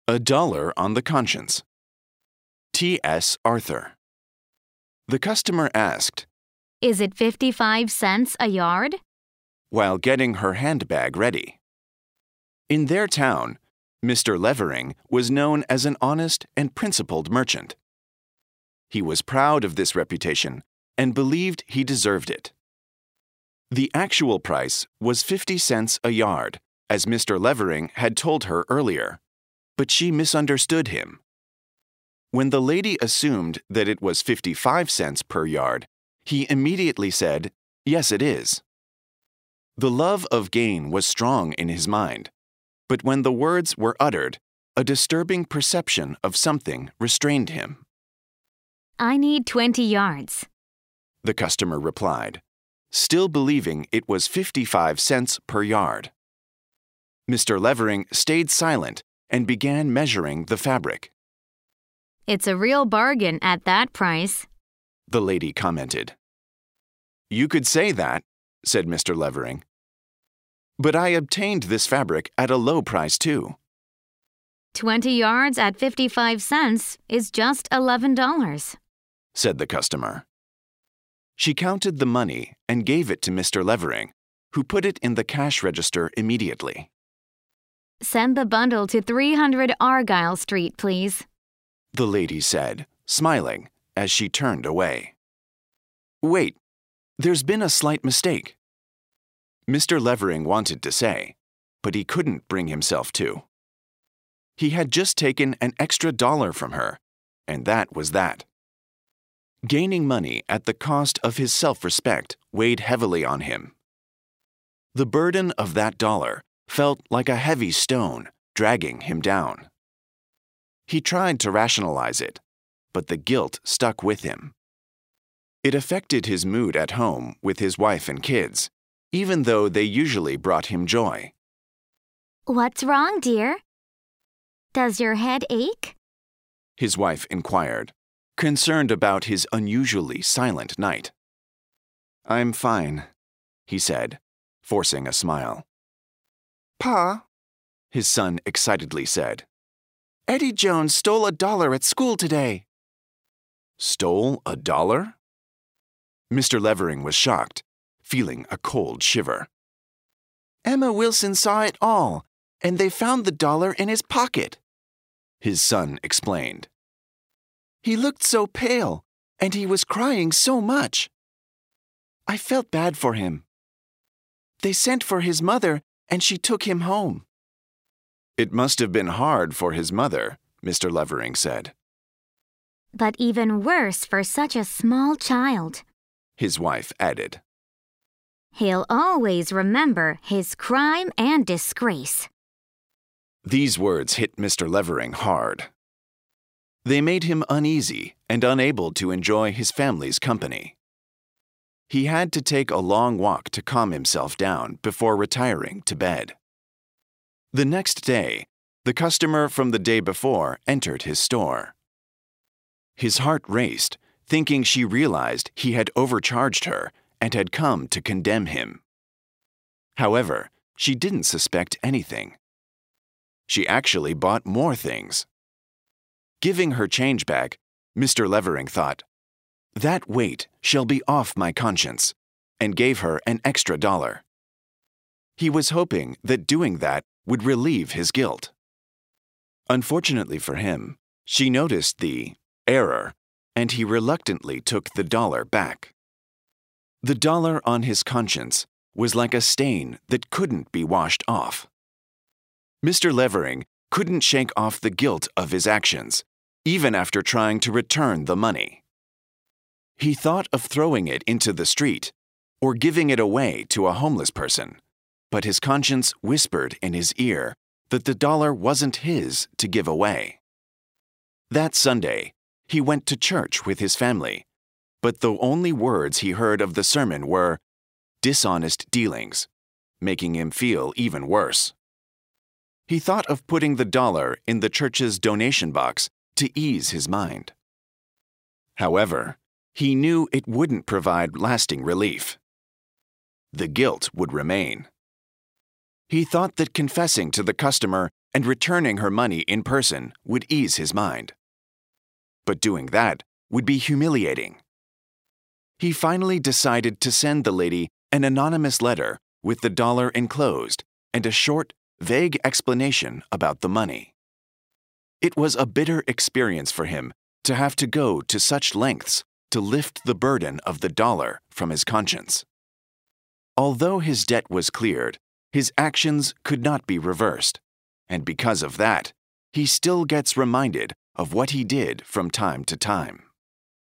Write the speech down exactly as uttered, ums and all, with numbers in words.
A Dollar on the Conscience. T S Arthur. The customer asked, "Is it fifty-five cents a yard?" while getting her handbag ready. In their town, Mister Levering was known as an honest and principled merchant. He was proud of this reputation and believed he deserved it. The actual price was fifty cents a yard, as Mister Levering had told her earlier, but she misunderstood him. When the lady assumed that it was fifty-five cents per yard, he immediately said, "Yes, it is." The love of gain was strong in his mind, but when the words were uttered, a disturbing perception of something restrained him. "I need twenty yards," the customer replied, still believing it was fifty-five cents per yard. Mister Levering stayed silent and began measuring the fabric. "It's a real bargain at that price," the lady commented. "You could say that," said Mister Levering. "But I obtained this fabric at a low price, too." Twenty yards at fifty-five cents is just eleven dollars, said the customer. She counted the money and gave it to Mister Levering, who put it in the cash register immediately. "Send the bundle to three hundred Argyle Street, please," the lady said, smiling as she turned away. "Wait, there's been a slight mistake," Mister Levering wanted to say, but he couldn't bring himself to. He had just taken an extra dollar from her, and that was that. Gaining money at the cost of his self-respect weighed heavily on him. The burden of that dollar felt like a heavy stone dragging him down. He tried to rationalize it, but the guilt stuck with him. It affected his mood at home with his wife and kids, even though they usually brought him joy. "What's wrong, dear? Does your head ache?" his wife inquired, concerned about his unusually silent night. "I'm fine," he said, forcing a smile. "Pa," his son excitedly said, "Eddie Jones stole a dollar at school today." "Stole a dollar?" Mister Levering was shocked, feeling a cold shiver. "Emma Wilson saw it all, and they found the dollar in his pocket," his son explained. "He looked so pale, and he was crying so much. I felt bad for him. They sent for his mother, and she took him home." "It must have been hard for his mother," Mister Levering said. "But even worse for such a small child," his wife added. "He'll always remember his crime and disgrace." These words hit Mister Levering hard. They made him uneasy and unable to enjoy his family's company. He had to take a long walk to calm himself down before retiring to bed. The next day, the customer from the day before entered his store. His heart raced, thinking she realized he had overcharged her and had come to condemn him. However, she didn't suspect anything. She actually bought more things. Giving her change back, Mister Levering thought, "That weight shall be off my conscience," and gave her an extra dollar. He was hoping that doing that would relieve his guilt. Unfortunately for him, she noticed the error, and he reluctantly took the dollar back. The dollar on his conscience was like a stain that couldn't be washed off. Mister Levering couldn't shake off the guilt of his actions, even after trying to return the money. He thought of throwing it into the street or giving it away to a homeless person, but his conscience whispered in his ear that the dollar wasn't his to give away. That Sunday, he went to church with his family, but the only words he heard of the sermon were dishonest dealings, making him feel even worse. He thought of putting the dollar in the church's donation box to ease his mind. However, he knew it wouldn't provide lasting relief. The guilt would remain. He thought that confessing to the customer and returning her money in person would ease his mind. But doing that would be humiliating. He finally decided to send the lady an anonymous letter with the dollar enclosed and a short, vague explanation about the money. It was a bitter experience for him to have to go to such lengths to lift the burden of the dollar from his conscience. Although his debt was cleared, his actions could not be reversed, and because of that, he still gets reminded of what he did from time to time.